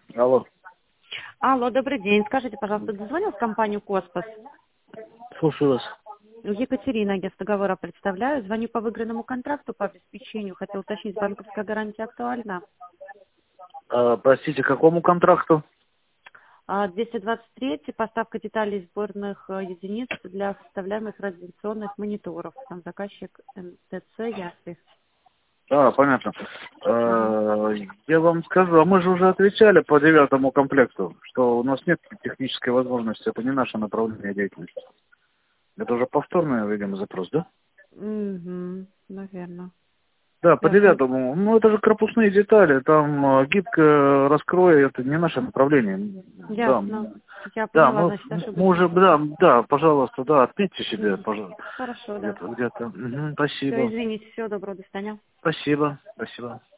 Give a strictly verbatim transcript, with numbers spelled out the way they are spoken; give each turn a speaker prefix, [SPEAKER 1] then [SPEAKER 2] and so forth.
[SPEAKER 1] Алло,
[SPEAKER 2] Алло, добрый день. Скажите, пожалуйста, дозвонил в компанию «Космос»?
[SPEAKER 1] слушаю вас.
[SPEAKER 2] Екатерина, я с договора представляю. Звоню по выигранному контракту по обеспечению. Хотел уточнить, банковская гарантия актуальна.
[SPEAKER 1] А, простите, какому контракту?
[SPEAKER 2] А, двести двадцать три, поставка деталей сборных э, единиц для составляемых радиационных мониторов. Там заказчик эн тэ цэ «Ясли».
[SPEAKER 1] А, понятно.
[SPEAKER 2] Мгм.
[SPEAKER 1] А, я вам скажу, а мы же уже отвечали по девятому комплекту, что у нас нет технической возможности, это не наше направление деятельности. Это уже повторный, видимо, запрос, да?
[SPEAKER 2] Угу, наверное.
[SPEAKER 1] Да, по
[SPEAKER 2] Ясно.
[SPEAKER 1] девятому. Ну, это же корпусные детали, там а, гибко раскрой, это не наше направление. Да,
[SPEAKER 2] Ясно.
[SPEAKER 1] м,
[SPEAKER 2] Я
[SPEAKER 1] да,
[SPEAKER 2] поняла,
[SPEAKER 1] мы,
[SPEAKER 2] значит,
[SPEAKER 1] мы
[SPEAKER 2] ошибочный
[SPEAKER 1] уже, да,
[SPEAKER 2] запрос.
[SPEAKER 1] да, пожалуйста, да, отметьте себе,
[SPEAKER 2] Мгм.
[SPEAKER 1] пожалуйста,
[SPEAKER 2] Хорошо, да.
[SPEAKER 1] где-то, где-то. Мгм,
[SPEAKER 2] Все,
[SPEAKER 1] спасибо,
[SPEAKER 2] извините, всего доброго, до свидания.
[SPEAKER 1] спасибо, спасибо.